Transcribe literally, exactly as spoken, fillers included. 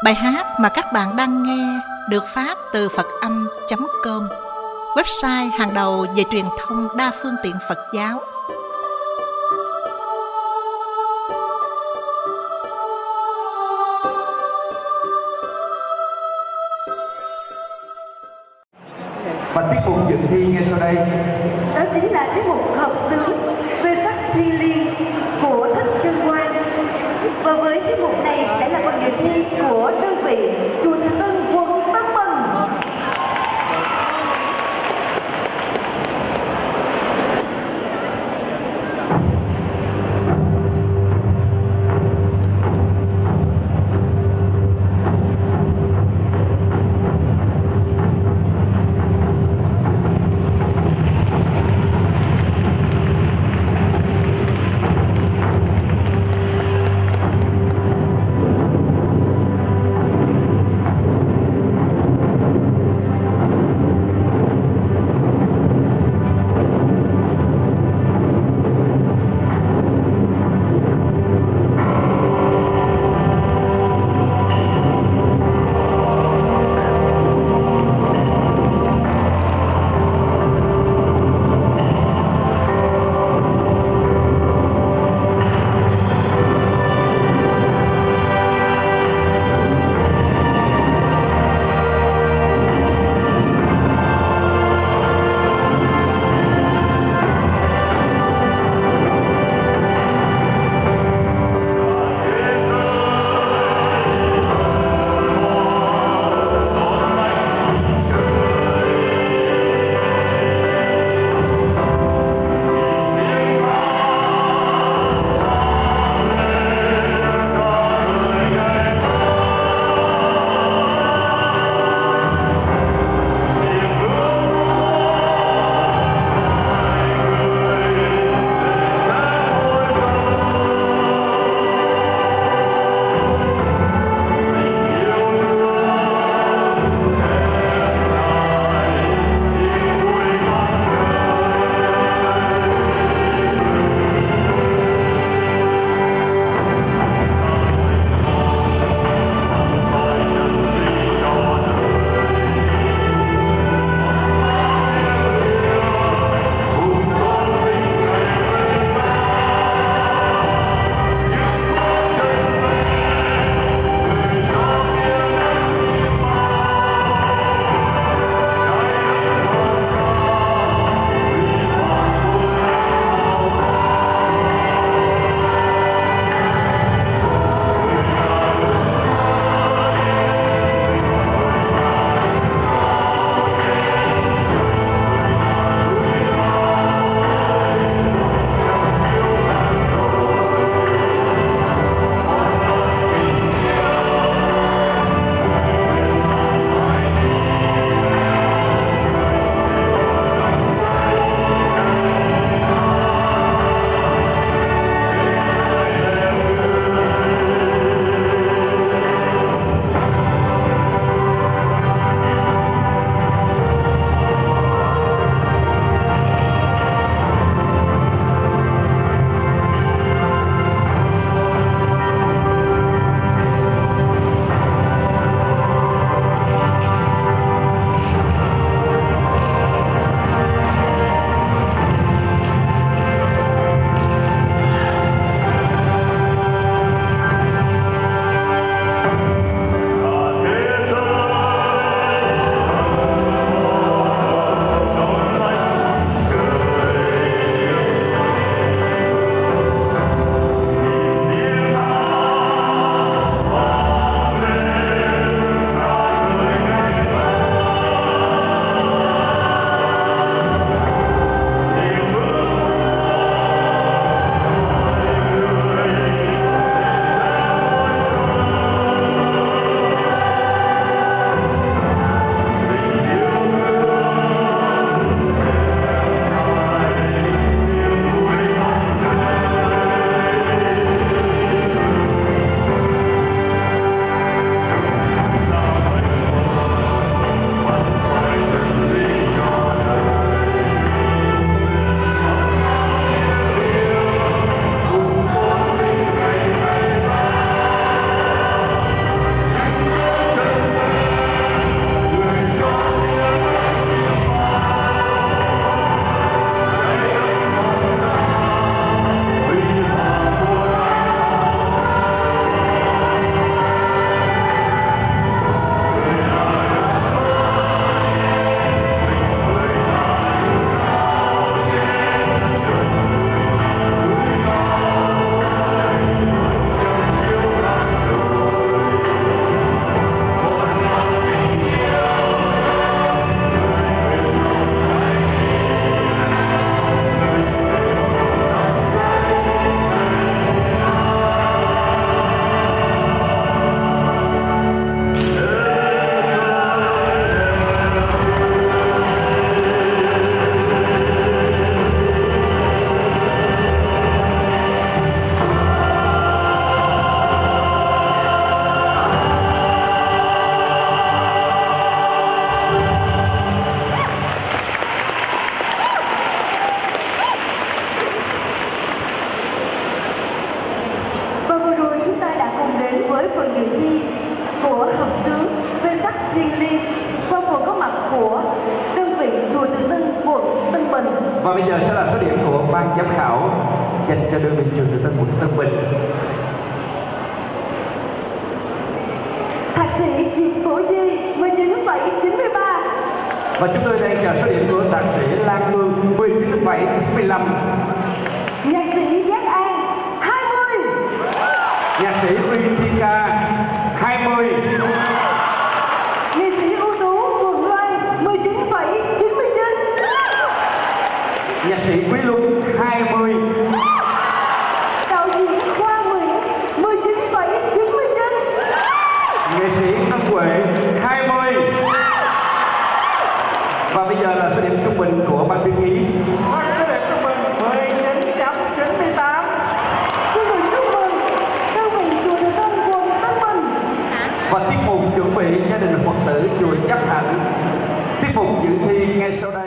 Bài hát mà các bạn đang nghe được phát từ phật âm chấm com, website hàng đầu về truyền thông đa phương tiện Phật giáo. Và tiết mục dự thi ngay sau đây đó chính là tiết mục hợp xướng về sắc thiên liêng của Thích Trân Quang. Và với tiết mục này sẽ là một dự thi của đơn vị chùa Từ Tân, quận Tân Bình. với phần dự thi của hợp xướng về sắc thiên liêng qua phần có mặt của đơn vị chùa Từ Tân, quận Tân Bình. Và bây giờ sẽ là số điểm của ban giám khảo dành cho đơn vị chùa Từ Tân, quận Tân Bình. Thạc sĩ Diệp Bổ Chi mười chín phẩy chín mươi ba. Và chúng tôi đang chờ số điểm của thạc sĩ Lan Hương mười chín phẩy chín mươi lăm. Nhạc sĩ Giác An hai mươi. Nhạc sĩ Uy Thiên Ca hai mươi. Nghệ sĩ ưu tú Quận Loan mười chín phẩy chín mươi chín. Nhạc sĩ Quý Luân hai mươi. Đạo diễn Khoa Nguyễn mười chín phẩy chín mươi chín. Nghệ sĩ Ân Huệ hai mươi. Và bây giờ là số điểm trung bình của ban thư ký. Và số điểm trung bình mười chín phẩy chín mươi tám. Xin được chúc mừng đơn vị chùa Từ Tân, quận Tân Bình. Và tiết mục chuẩn bị gia đình Phật tử chùa Chấp Hạnh. Tiết mục dự thi ngay sau đây.